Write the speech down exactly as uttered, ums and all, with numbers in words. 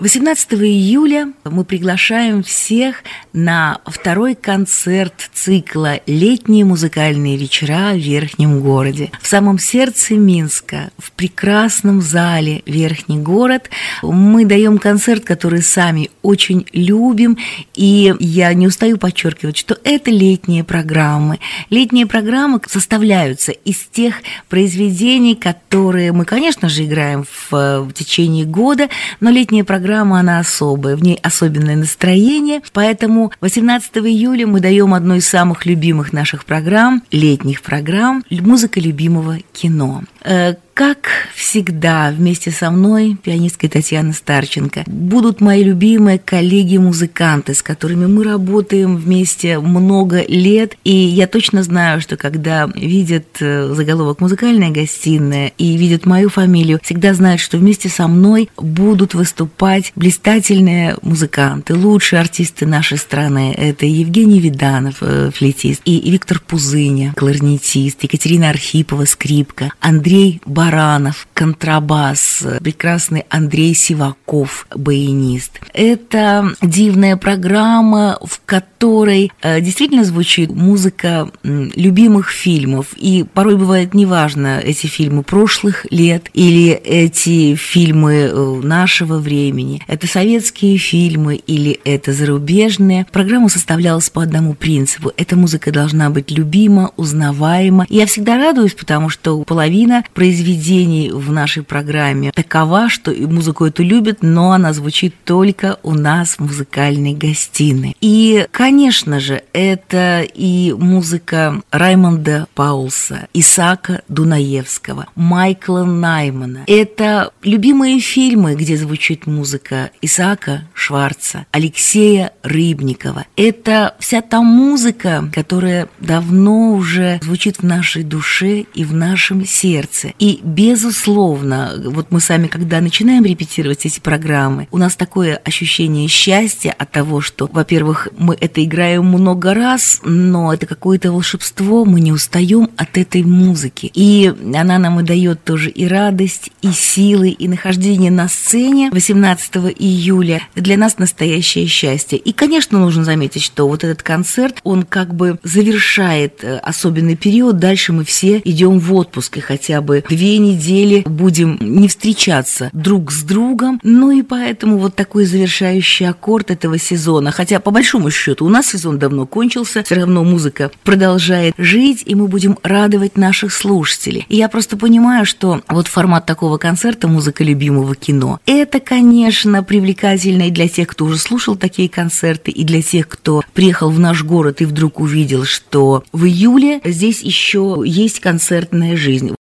восемнадцатого июля мы приглашаем всех на второй концерт цикла «Летние музыкальные вечера в Верхнем городе». В самом сердце Минска, в прекрасном зале «Верхний город» мы даем концерт, который сами очень любим, и я не устаю подчеркивать, что это летние программы. Летние программы составляются из тех произведений, которые мы, конечно же, играем в, в течение года, но летняя программа она особая, в ней особенное настроение, поэтому восемнадцатого июля мы даем одну из самых любимых наших программ, летних программ, музыка любимого кино. Как всегда, вместе со мной, пианисткой Татьяной Старченко, будут мои любимые коллеги-музыканты, с которыми мы работаем вместе много лет. И я точно знаю, что когда видят заголовок «Музыкальная гостиная» и видят мою фамилию, всегда знают, что вместе со мной будут выступать блистательные музыканты, лучшие артисты нашей страны. Это Евгений Виданов, флейтист, и Виктор Пузыня, кларнетист, Екатерина Архипова, скрипка, Андрей Баранов, Баранов, контрабас, прекрасный Андрей Сиваков, баянист. Это дивная программа, в которой действительно звучит музыка любимых фильмов. И порой бывает неважно, эти фильмы прошлых лет или эти фильмы нашего времени. Это советские фильмы или это зарубежные. Программа составлялась по одному принципу. Эта музыка должна быть любима, узнаваема. И я всегда радуюсь, потому что половина произведений в нашей программе такова, что музыку эту любят, но она звучит только у нас в музыкальной гостиной. И, конечно же, это и музыка Раймонда Паулса, Исаака Дунаевского, Майкла Наймана. Это любимые фильмы, где звучит музыка Исаака Шварца, Алексея Рыбникова. Это вся та музыка, которая давно уже звучит в нашей душе и в нашем сердце. И безусловно, вот мы сами, когда начинаем репетировать эти программы, у нас такое ощущение счастья от того, что, во-первых, мы это играем много раз, но это какое-то волшебство, мы не устаем от этой музыки. И она нам и дает тоже и радость, и силы, и нахождение на сцене восемнадцатого июля. Для нас настоящее счастье. И, конечно, нужно заметить, что вот этот концерт, он как бы завершает особенный период, дальше мы все идем в отпуск, и хотя бы две недели будем не встречаться друг с другом, ну и поэтому вот такой завершающий аккорд этого сезона, хотя по большому счету у нас сезон давно кончился, все равно музыка продолжает жить, и мы будем радовать наших слушателей. И я просто понимаю, что вот формат такого концерта «Музыка любимого кино» это, конечно, привлекательно и для тех, кто уже слушал такие концерты, и для тех, кто приехал в наш город и вдруг увидел, что в июле здесь еще есть концертная жизнь.